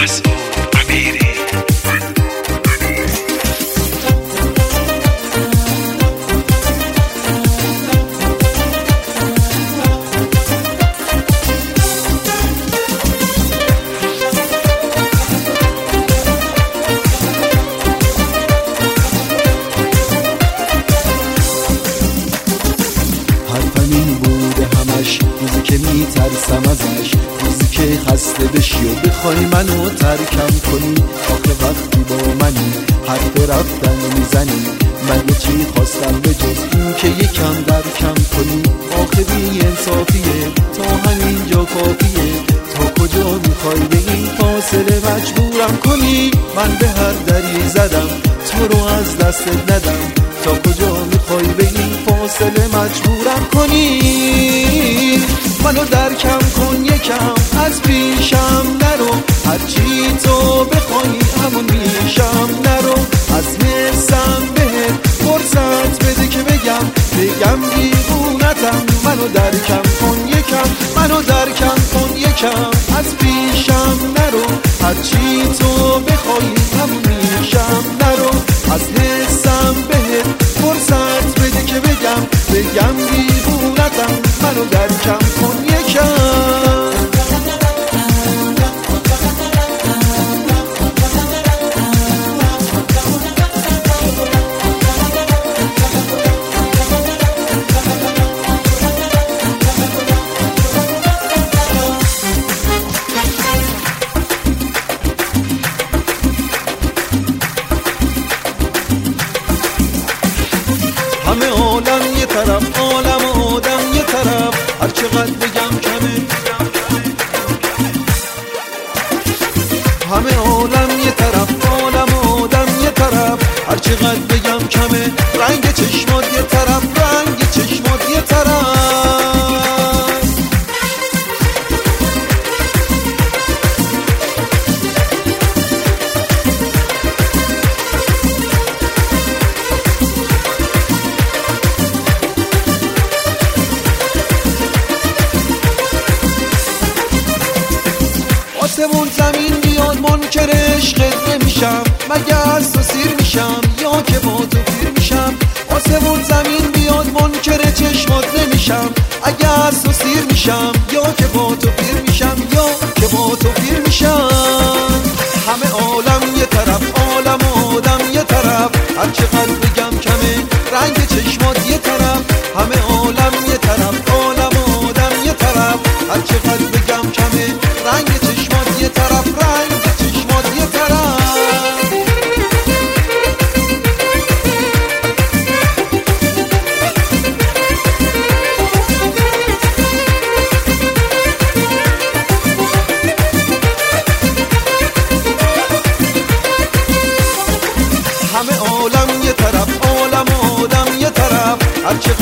روزی که میترسم ازش، روزی که خسته بشی و بخوای منو ترکم کنی. آخه وقتی با منی حرف رفتن میزنی، من چی خواستم به جز این که یکم درکم کنی. آخه بی انصافیه تا همینجا کافیه، تا کجا میخوای به این فاصله مجبورم کنی. من به هر دری زدم تو رو از دستت ندم، تا کجا میخوای به این فاصله مجبورم کنی. منو درکم کن یکم، از پیشم نرو، هرچی تو بخوای همون میشم. نرو از حسم بهت فرصت بده که بگم دیوونتم. منو درکم کن یکم، منو درکم کن یکم، از پیشم نرو، هرچی تو بخوای همون میشم. نرو از حسم بهت فرصت بده که بگم دیوونتم. منو درکم کن یکم. همه عالم یه طرف، عالم و آدم یه طرف، هر چقدر بگم کمه. همه عالم یه طرف، عالم و آدم یه طرف، هر چقدر بگم کمه. رنگ چشمات یه طرف، رنگ چشمات یه طرف. آسمون زمین بیاد منکر عشقت نمیشم، مگه از تو سیر میشم یا که با تو پیر میشم. آسمون زمین بیاد منکر چشمات نمیشم، اگه از تو سیر میشم یا که با تو پیر میشم، یا که با تو پیر میشم. همه عالم یه طرف، عالم و آدم یه طرف، هر چقدر بگم کمه. رنگ چشمات یه طرف، همه عالم یه طرف، عالم و آدم یه طرف، هر چقدر بگم کمه. رنگ چشمات یه طرف، رنگ چشمات یه طرف. همه عالم یه طرف، عالم و آدم یه طرف، هر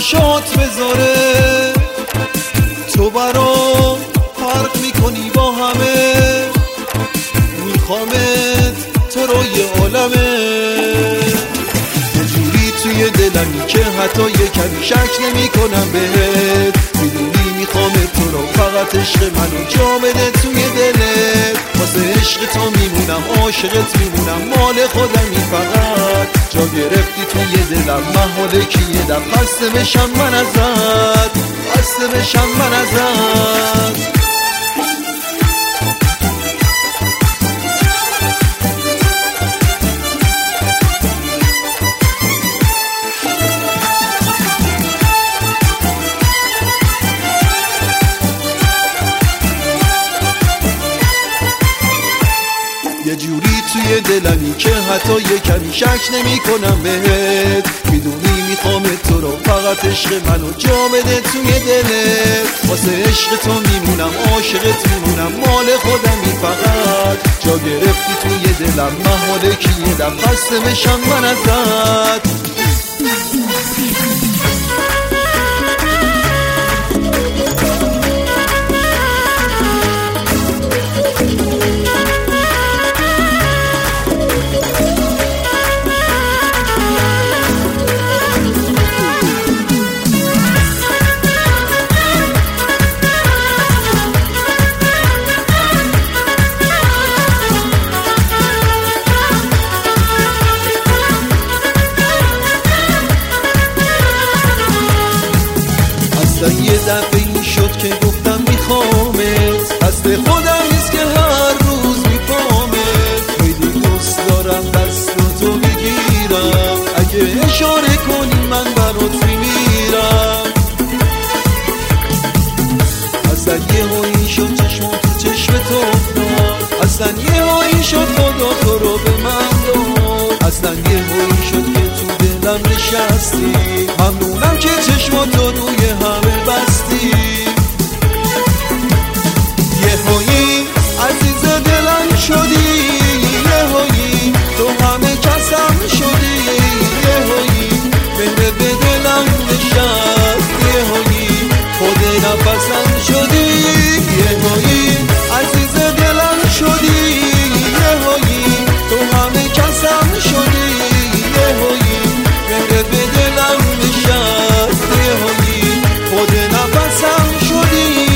چشات بذاره. تو برام فرق میکنی با همه، میخوامت تو رو یه عالمه. یه جوری توی دلمی که حتی یه کمی شک نمی کنم بهت. میدونی میخوامت تو رو، فقط عشق منو جا بده توی دلت. واسه عشق تو میمونم، عاشقت میمونم، مال خودمی فقط. جا گرفتی توی دلم، محاله که یه دم خسته بشم من ازت، خسته بشم من ازت. یه جوری توی دلمی که حتی یه کمی شک نمی کنم بهت. میدونی میخوام تو رو، فقط عشق منو جا بده توی دلت. واسه عشق تو میمونم، عاشقت میمونم، مال خودمی فقط. جا گرفتی توی دلم، محاله که یه دم خسته بشم من ازت. یه دفعه این شد که گفتم میخوامت، دست خودم نیست که هر روز میپامت. خیلی دوست دارم دست تو بگیرم، اگه اشاره کنی من برات میمیرم. اصلا یه هایی شد چشم تو چشم تو افتاد، اصلا یه هایی شد خدا تو رو به من داد. اصلا یه هایی شد که تو دلم نشستی، ممنونم که چشماتو روی همه بستی. یه هایی عزیز دلم شدی، یه هایی تو همه کسم شدی. یه هایی مهر به دلم نشست، یه هایی خود نفسم شدی. یه هایی عزیز دلم شدی، یه هایی تو همه کسم شدی. یه هایی مهر به دلم نشست، یه هایی خود نفسم شدی.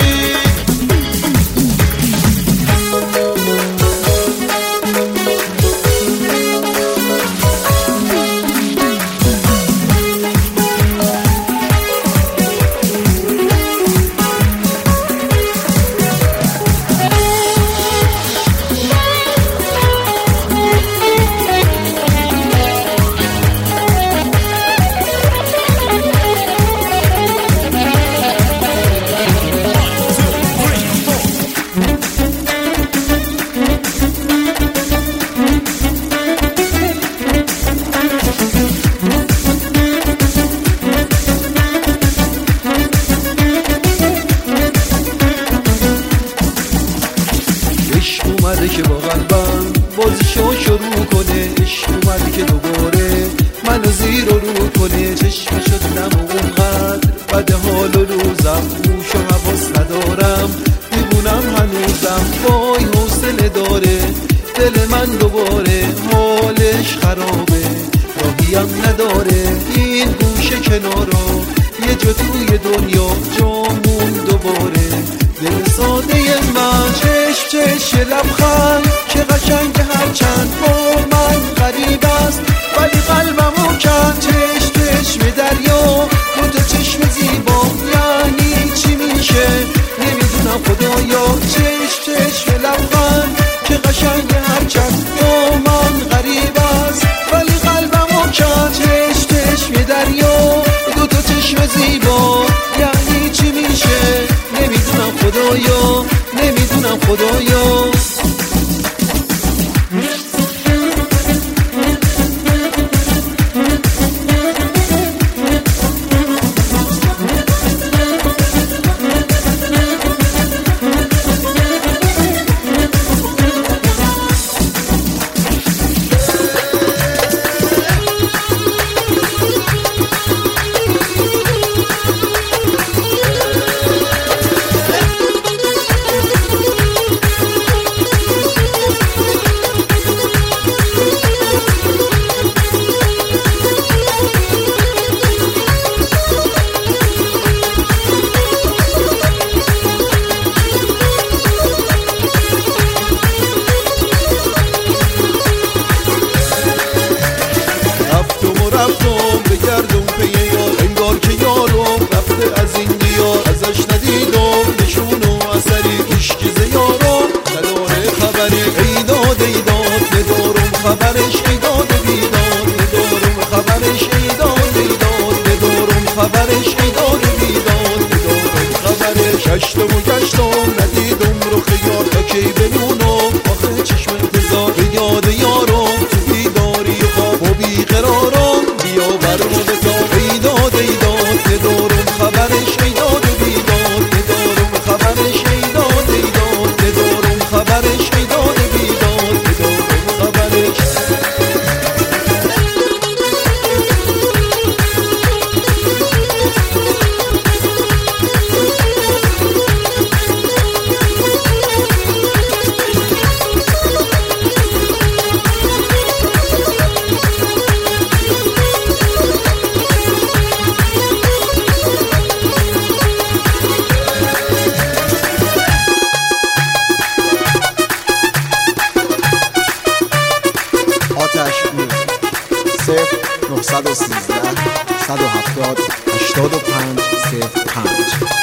عشق اومده که با قلبم بازیشو شروع کنه. عشق اومده که دوباره منو زیر و رو کنه. چشمشو دیدم و اونقدر بد حال و روزم، گوش و حواس ندارم، دیوونم هنوزم. وای حوصله داره دل من دوباره، حالش خرابه راهیم نداره. این گوشه کنارا یه جا توی دنیا جامون دوباره. دل ساده من چشم لبخند که قشنگ هرچند با من غریب است، ولی قلبمو کند. چشم دریا دو تا چشم زیبا یعنی چی میشه نمیدونم خدایا. چشم لبخند که قشنگ هرچند با من غریب است، ولی قلبمو کند. چشم دریا دو تا چشم زیبا یعنی چی میشه نمیدونم خدایا، نمیدونم خدایا. گرم و بتاب ایداد ایداد ندارم خبرش ایداد و بیداد ندارم خبرش ایداد ایداد ندارم خبرش ایداد و بیداد ندارم خبرش آتش 0913 170 85 05